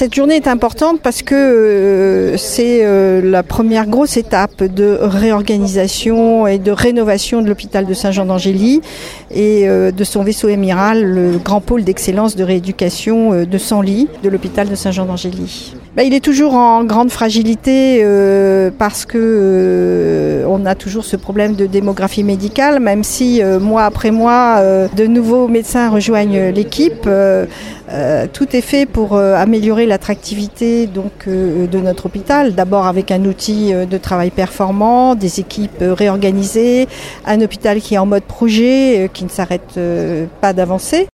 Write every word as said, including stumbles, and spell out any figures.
Cette journée est importante parce que euh, c'est euh, la première grosse étape de réorganisation et de rénovation de l'hôpital de Saint-Jean-d'Angély et euh, de son vaisseau amiral, le grand pôle d'excellence de rééducation euh, de cent lits de l'hôpital de Saint-Jean-d'Angély. Ben, il est toujours en grande fragilité euh, parce que euh, on a toujours ce problème de démographie médicale, même si euh, mois après mois, euh, de nouveaux médecins rejoignent l'équipe. Euh, euh, tout est fait pour euh, améliorer l'attractivité donc euh, de notre hôpital. D'abord avec un outil euh, de travail performant, des équipes euh, réorganisées, un hôpital qui est en mode projet, euh, qui ne s'arrête euh, pas d'avancer.